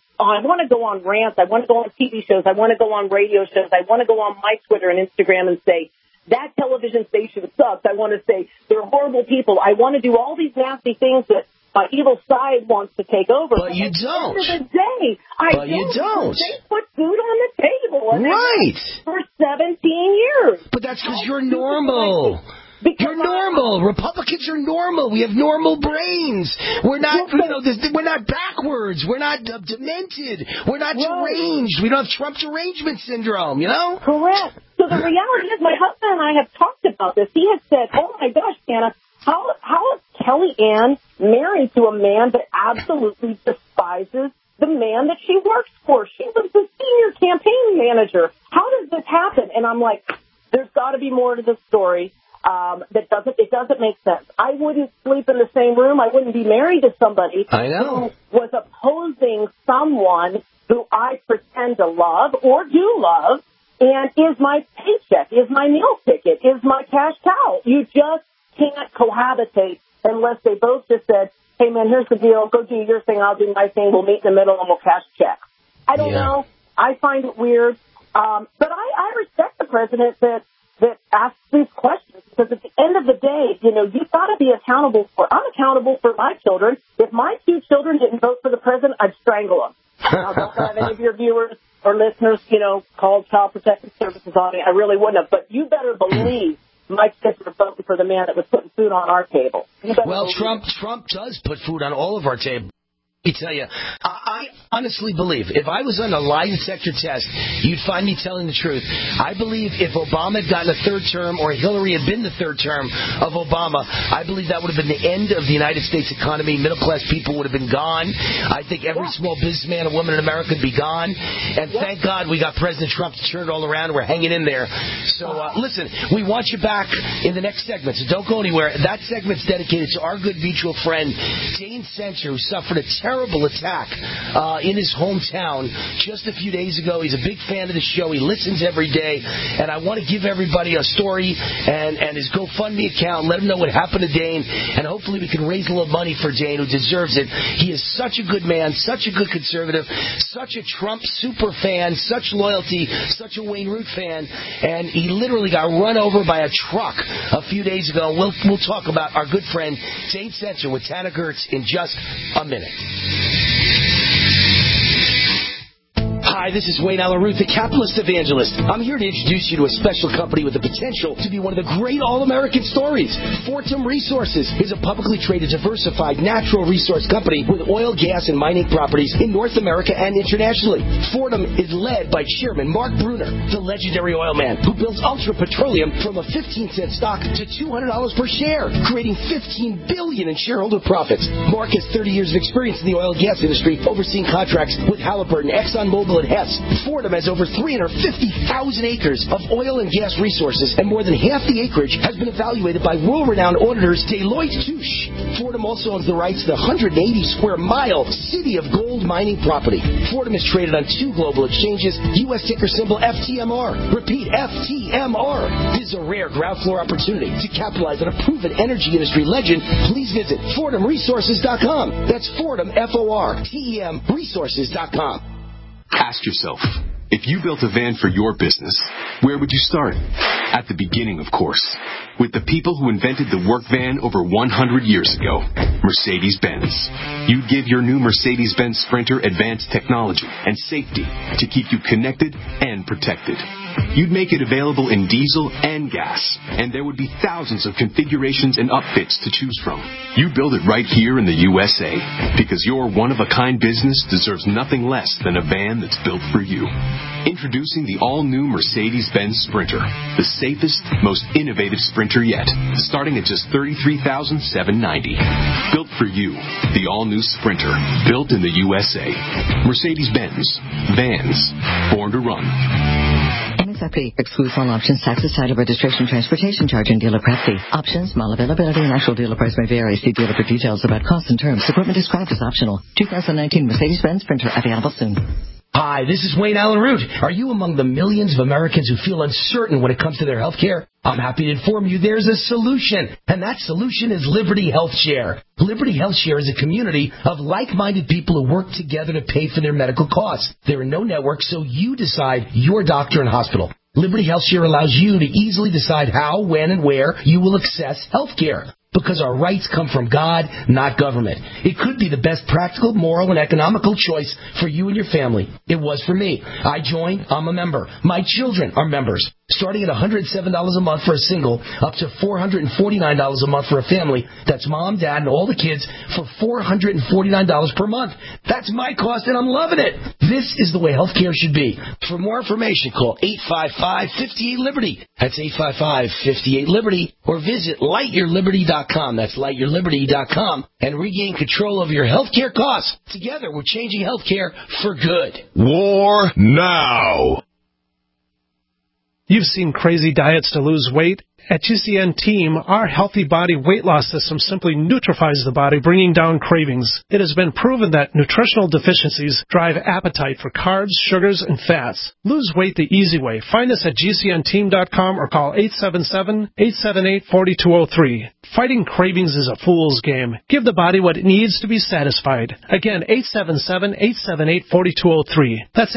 rants. I want to go on TV shows. I want to go on radio shows. I want to go on my Twitter and Instagram and say, that television station sucks. I want to say they're horrible people. I want to do all these nasty things that evil side wants to take over. But you don't. At the end of the day, you don't. They put food on the table. And right. For 17 years. But that's because you're normal. You're normal. Republicans are normal. We have normal brains. We're not, we're not backwards. We're not demented. We're not deranged. We don't have Trump derangement syndrome, Correct. So the reality is my husband and I have talked about this. He has said, oh, my gosh, Anna, how is Kellyanne married to a man that absolutely despises the man that she works for. She was the senior campaign manager. How does this happen? And I'm like, there's got to be more to the story. It doesn't make sense. I wouldn't sleep in the same room. I wouldn't be married to somebody who was opposing someone who I pretend to love or do love, and is my paycheck, is my meal ticket, is my cash cow. You just can't cohabitate unless they both just said, hey, man, here's the deal. Go do your thing. I'll do my thing. We'll meet in the middle and we'll cash checks. I don't know. I find it weird. But I respect the president that asks these questions, because at the end of the day, you've got to be accountable I'm accountable for my children. If my 2 children didn't vote for the president, I'd strangle them. Now, don't have any of your viewers or listeners, called Child Protective Services on me. I really wouldn't have. But you better believe my kids are voting for the man that was putting food on our table. Well, Trump does put food on all of our table. Let me tell you, I honestly believe if I was on a lie detector test, you'd find me telling the truth. I believe if Obama had gotten a 3rd term or Hillary had been the 3rd term of Obama, I believe that would have been the end of the United States economy. Middle-class people would have been gone. I think every small businessman and woman in America would be gone. And thank God we got President Trump to turn it all around. We're hanging in there. So, listen, we want you back in the next segment, so don't go anywhere. That segment's dedicated to our good mutual friend, Dane Censor, who suffered a terrible attack in his hometown just a few days ago. He's a big fan of the show. He listens every day, and I want to give everybody a story and his GoFundMe account, let him know what happened to Dane, and hopefully we can raise a little money for Dane, who deserves it. He is such a good man, such a good conservative, such a Trump super fan, such loyalty, such a Wayne Root fan, and he literally got run over by a truck a few days ago. We'll talk about our good friend Dane Censor with Tana Gertz in just a minute. Hi, this is Wayne Allen Root, the capitalist evangelist. I'm here to introduce you to a special company with the potential to be one of the great all-American stories. Fortum Resources is a publicly traded, diversified natural resource company with oil, gas, and mining properties in North America and internationally. Fortum is led by Chairman Mark Brunner, the legendary oil man who builds Ultra Petroleum from a 15-cent stock to $200 per share, creating $15 billion in shareholder profits. Mark has 30 years of experience in the oil and gas industry, overseeing contracts with Halliburton, ExxonMobil, and Hess. Fortum has over 350,000 acres of oil and gas resources, and more than half the acreage has been evaluated by world-renowned auditors Deloitte Touche. Fortum also owns the rights to the 180-square-mile City of Gold mining property. Fortum is traded on 2 global exchanges, U.S. ticker symbol FTMR. Repeat, FTMR. This is a rare ground floor opportunity to capitalize on a proven energy industry legend. Please visit FortumResources.com. That's Fortum, F-O-R-T-E-M, Resources.com. Ask yourself, if you built a van for your business, where would you start? At the beginning, of course, with the people who invented the work van over 100 years ago, Mercedes-Benz. You'd give your new Mercedes-Benz Sprinter advanced technology and safety to keep you connected and protected. You'd make it available in diesel and gas, and there would be thousands of configurations and upfits to choose from. You build it right here in the USA, because your one-of-a-kind business deserves nothing less than a van that's built for you. Introducing the all-new Mercedes-Benz Sprinter, the safest, most innovative Sprinter yet, starting at just $33,790. Built for you, the all-new Sprinter, built in the USA. Mercedes-Benz, vans, born to run. MSRP excludes all options, taxes, title, registration, transportation charge, and dealer prep fee. Options, model availability, and actual dealer price may vary. See dealer for details about costs and terms. Equipment described as optional. 2019 Mercedes-Benz Sprinter available soon. Hi, this is Wayne Allen Root. Are you among the millions of Americans who feel uncertain when it comes to their health care? I'm happy to inform you there's a solution, and that solution is Liberty Health Share. Liberty Health Share is a community of like-minded people who work together to pay for their medical costs. There are no networks, so you decide your doctor and hospital. Liberty Health Share allows you to easily decide how, when, and where you will access health care. Because our rights come from God, not government. It could be the best practical, moral, and economical choice for you and your family. It was for me. I joined. I'm a member. My children are members. Starting at $107 a month for a single, up to $449 a month for a family. That's mom, dad, and all the kids for $449 per month. That's my cost, and I'm loving it. This is the way healthcare should be. For more information, call 855-58-LIBERTY. That's 855-58-LIBERTY. Or visit lightyourliberty.com. That's lightyourliberty.com. And regain control of your healthcare costs. Together, we're changing healthcare for good. War now. You've seen crazy diets to lose weight. At GCN Team, our Healthy Body Weight Loss System simply neutralizes the body, bringing down cravings. It has been proven that nutritional deficiencies drive appetite for carbs, sugars, and fats. Lose weight the easy way. Find us at GCNteam.com or call 877-878-4203. Fighting cravings is a fool's game. Give the body what it needs to be satisfied. Again, 877-878-4203. That's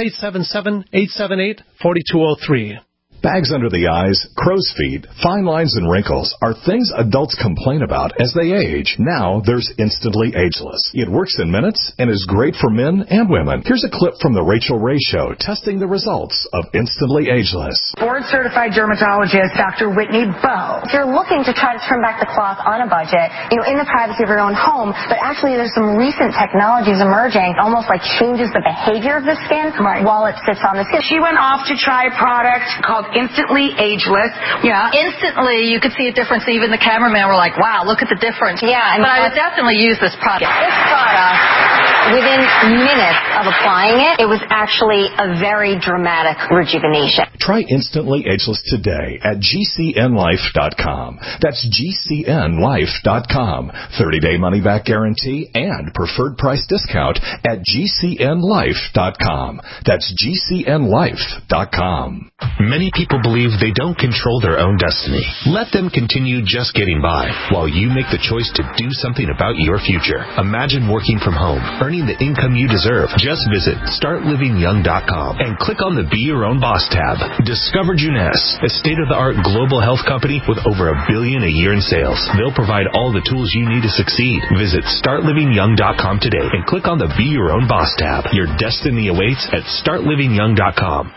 877-878-4203. Bags under the eyes, crow's feet, fine lines, and wrinkles are things adults complain about as they age. Now there's Instantly Ageless. It works in minutes and is great for men and women. Here's a clip from The Rachel Ray Show testing the results of Instantly Ageless. Board-certified dermatologist Dr. Whitney Bowe. If you're looking to try to trim back the cloth on a budget, in the privacy of your own home, but actually there's some recent technologies emerging, almost like changes the behavior of the skin while it sits on the skin. She went off to try a product called Instantly Ageless. Yeah. Instantly, you could see a difference. Even the cameraman were like, wow, look at the difference. Yeah. But I would definitely use this product. This product, within minutes of applying it, it was actually a very dramatic rejuvenation. Try Instantly Ageless today at GCNlife.com. That's GCNlife.com. 30-day money-back guarantee and preferred price discount at GCNlife.com. That's GCNlife.com. Many people believe they don't control their own destiny. Let them continue just getting by while you make the choice to do something about your future. Imagine working from home, earning the income you deserve. Just visit StartLivingYoung.com and click on the Be Your Own Boss tab. Discover Juness, a state-of-the-art global health company with over $1 billion a year in sales. They'll provide all the tools you need to succeed. Visit StartLivingYoung.com today and click on the Be Your Own Boss tab. Your destiny awaits at StartLivingYoung.com.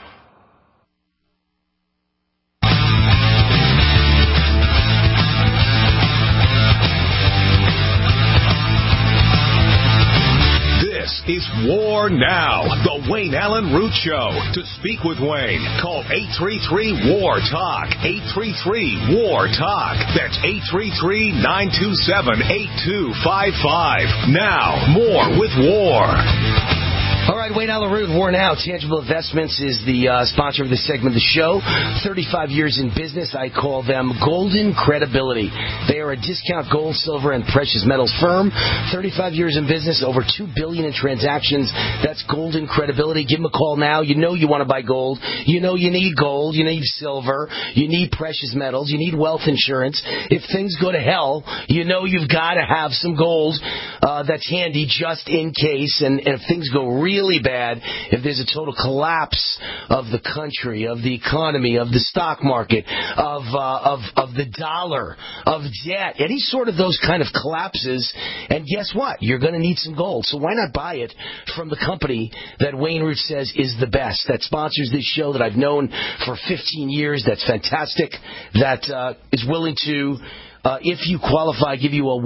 This is War Now, the Wayne Allen Root Show. To speak with Wayne, call 833-WAR-TALK, 833-WAR-TALK. That's 833-927-8255. Now, more with War. All right, Wayne Allen Root, War Now. Tangible Investments is the sponsor of this segment of the show. 35 years in business. I call them Golden Credibility. They are a discount gold, silver, and precious metals firm. 35 years in business, over $2 billion in transactions. That's Golden Credibility. Give them a call now. You know you want to buy gold. You know you need gold. You need silver. You need precious metals. You need wealth insurance. If things go to hell, you know you've got to have some gold that's handy just in case. And if things go really bad, if there's a total collapse of the country, of the economy, of the stock market, of the dollar, of debt, any sort of those kind of collapses, and guess what? You're going to need some gold. So why not buy it from the company that Wayne Root says is the best, that sponsors this show, that I've known for 15 years, that's fantastic, that is willing to, if you qualify, give you a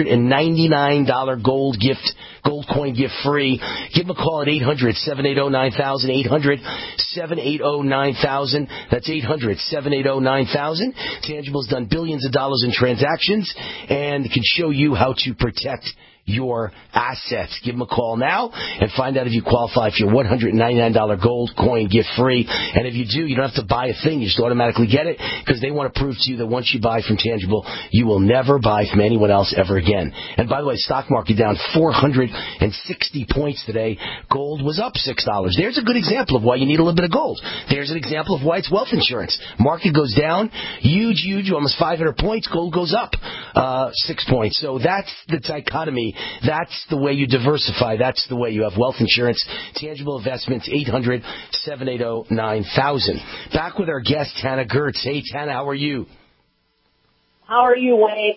$199 gold coin gift free. Give them a call at 800-780-9000, 800-780-9000. That's 800-780-9000. Tangible's done billions of dollars in transactions and can show you how to protect your assets. Give them a call now and find out if you qualify for your $199 gold coin gift free. And if you do, you don't have to buy a thing. You just automatically get it because they want to prove to you that once you buy from Tangible, you will never buy from anyone else ever again. And by the way, stock market down 460 points today. Gold was up $6. There's a good example of why you need a little bit of gold. There's an example of why it's wealth insurance. Market goes down, huge, almost 500 points. Gold goes up 6 points. So that's the dichotomy. That's the way you diversify. That's the way you have wealth insurance. Tangible Investments, 800-780-9000. Back with our guest, Tana Gertz. Hey, Tana, how are you? How are you, Wayne?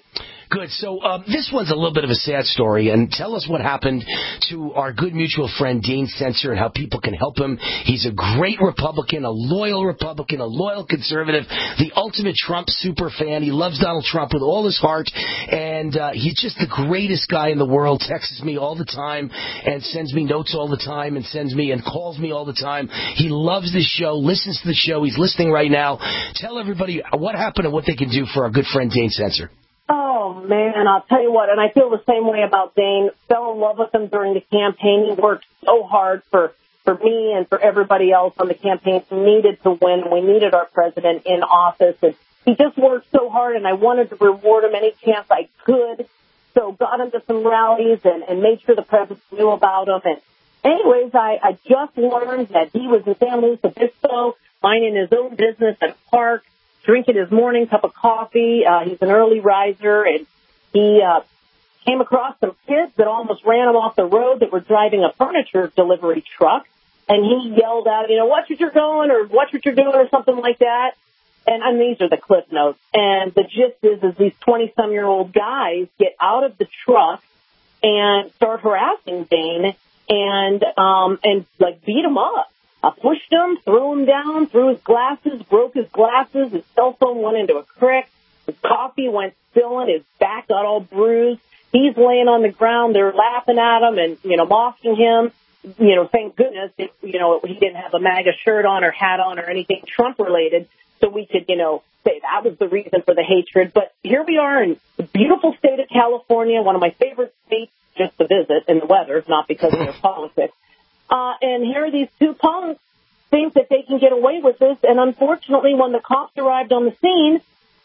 Good. So this one's a little bit of a sad story, and tell us what happened to our good mutual friend Dane Sencer and how people can help him. He's a great Republican, a loyal conservative, the ultimate Trump super fan. He loves Donald Trump with all his heart, and he's just the greatest guy in the world. Texts me all the time and sends me notes all the time and sends me and calls me all the time. He loves this show, listens to the show. He's listening right now. Tell everybody what happened and what they can do for our good friend Dane Sencer. Oh, man, I'll tell you what, and I feel the same way about Dane. Fell in love with him during the campaign. He worked so hard for me and for everybody else on the campaign. We needed to win. We needed our president in office, and he just worked so hard, and I wanted to reward him any chance I could. So got him to some rallies and made sure the president knew about him. And anyways, I just learned that he was in San Luis Obispo, minding his own business at a park, drinking his morning cup of coffee. He's an early riser, and he came across some kids that almost ran him off the road that were driving a furniture delivery truck. And he yelled out, watch what you're going, or watch what you're doing, or something like that. And these are the clip notes. And the gist is these 20-some-year-old guys get out of the truck and start harassing Dane and beat him up. I pushed him, threw him down, threw his glasses, broke his glasses. His cell phone went into a creek. His coffee went spilling. His back got all bruised. He's laying on the ground. They're laughing at him and, mocking him. Thank goodness, he didn't have a MAGA shirt on or hat on or anything Trump-related, so we could, say that was the reason for the hatred. But here we are in the beautiful state of California, one of my favorite states just to visit in the weather, not because of their politics. And here are these two punks think that they can get away with this. And unfortunately, when the cops arrived on the scene,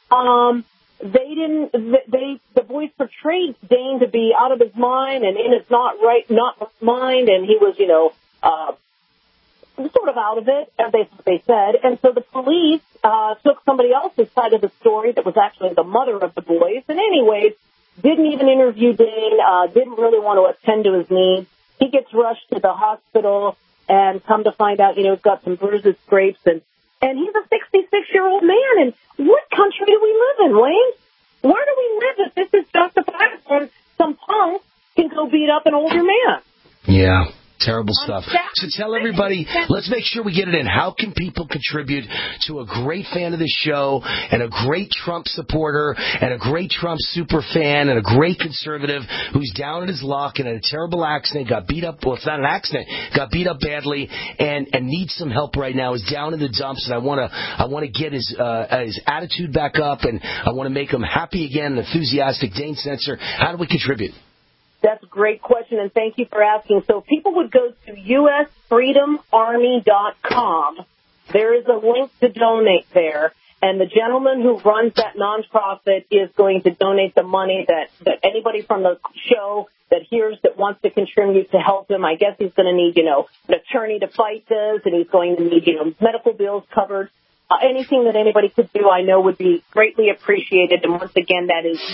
the boys portrayed Dane to be out of his mind and in his not mind. And he was, sort of out of it, as they said. And so the police took somebody else's side of the story that was actually the mother of the boys. And anyways, didn't even interview Dane, didn't really want to attend to his needs. He gets rushed to the hospital and come to find out, he's got some bruises, scrapes, and he's a 66-year-old man. And what country do we live in, Wayne? Where do we live if this is justified when some punk can go beat up an older man? Yeah. Terrible stuff. So tell everybody, let's make sure we get it in. How can people contribute to a great fan of the show and a great Trump supporter and a great Trump super fan and a great conservative who's down at his luck and in a terrible accident, got beat up, well, it's not an accident, got beat up badly and needs some help right now, is down in the dumps, and I want to get his attitude back up, and I want to make him happy again and enthusiastic. Dane Sencer, how do we contribute? That's a great question, and thank you for asking. So if people would go to usfreedomarmy.com, there is a link to donate there, and the gentleman who runs that nonprofit is going to donate the money that anybody from the show that hears that wants to contribute to help him. I guess he's going to need, an attorney to fight this, and he's going to need, medical bills covered. Anything that anybody could do, I know, would be greatly appreciated. And once again, that is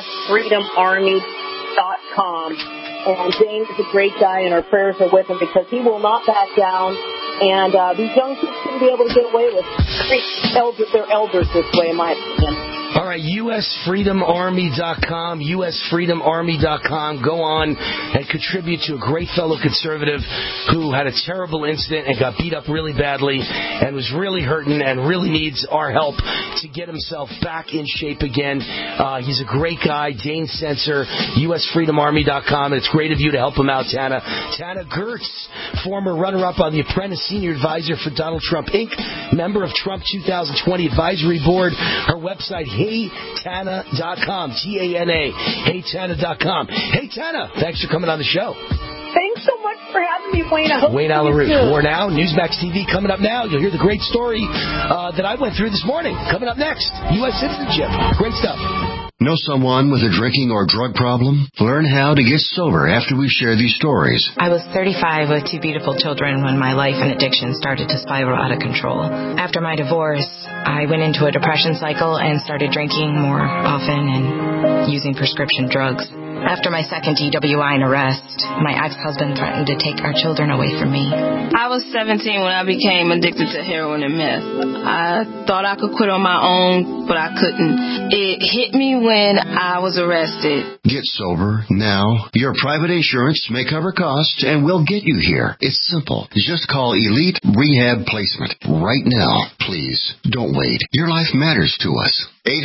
usfreedomarmy.com. And Dane is a great guy, and our prayers are with him because he will not back down. And these young kids shouldn't be able to get away with their elders this way, in my opinion. All right, usfreedomarmy.com, usfreedomarmy.com. Go on and contribute to a great fellow conservative who had a terrible incident and got beat up really badly and was really hurting and really needs our help to get himself back in shape again. He's a great guy, Dane Sencer, usfreedomarmy.com, and it's great of you to help him out, Tana. Tana Gertz, former runner-up on The Apprentice, senior advisor for Donald Trump, Inc., member of Trump 2020 Advisory Board. Her website, HeyTana.com, T-A-N-A, HeyTana.com. Hey, Tana, thanks for coming on the show. Thanks so much for having me, Wayne. Wayne Allyn Root. More now. Newsmax TV coming up now. You'll hear the great story that I went through this morning. Coming up next, U.S. citizenship. Great stuff. Know someone with a drinking or drug problem? Learn how to get sober after we share these stories. I was 35 with two beautiful children when my life and addiction started to spiral out of control. After my divorce, I went into a depression cycle and started drinking more often and using prescription drugs. After my second DWI and arrest, my ex-husband threatened to take our children away from me. I was 17 when I became addicted to heroin and meth. I thought I could quit on my own, but I couldn't. It hit me when I was arrested. Get sober now. Your private insurance may cover costs and we'll get you here. It's simple. Just call Elite Rehab Placement right now. Please, don't wait. Your life matters to us.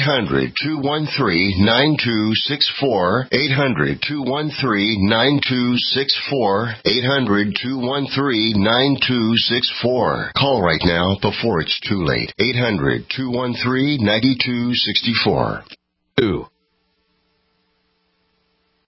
800-213-9264. 800-213-9264. 800-213-9264. Call right now before it's too late. 800-213-9264.